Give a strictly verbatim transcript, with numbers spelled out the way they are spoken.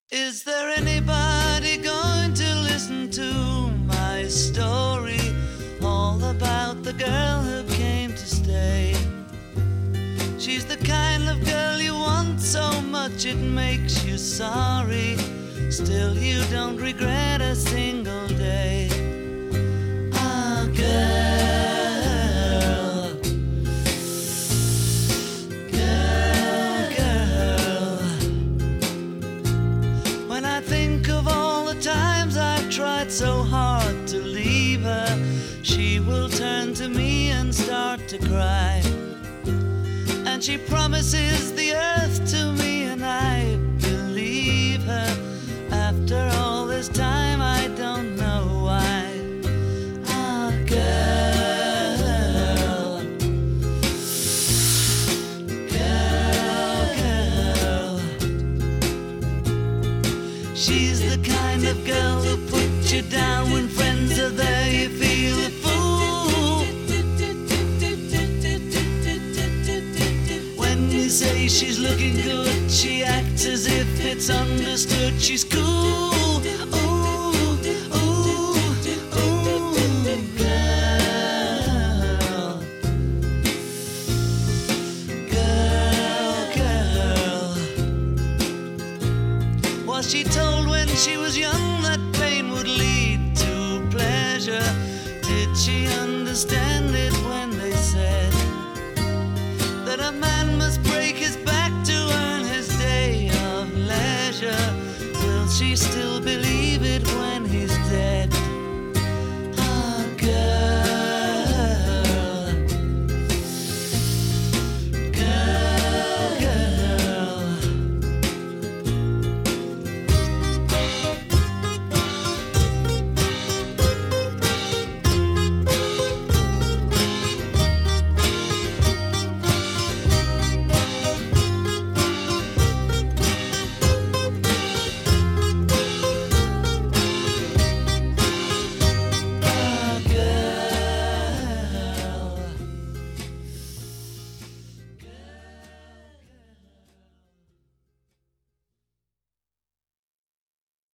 Is there anybody going to listen to my story? All about the girl who came to stay. She's the kind of girl you want so much it makes you sorry. Still you don't regret a single day. Ah, girl, girl, girl. When I think of all the times I've tried so hard to leave her, she will turn to me and start to cry. And she promises the earth to me, and I believe her. After all this time, I don't know why. Ah, girl, girl, girl. She's the kind of girl who puts you down when friends are there. You feel a fool. When you say she's looking good, she acts as if it's understood. She's cool. Ooh, ooh, ooh, girl, girl, girl. Was she told when she was young that pain would lead to pleasure? Did she understand it when they said that a man must break his back to earn his day of leisure? Will she still believe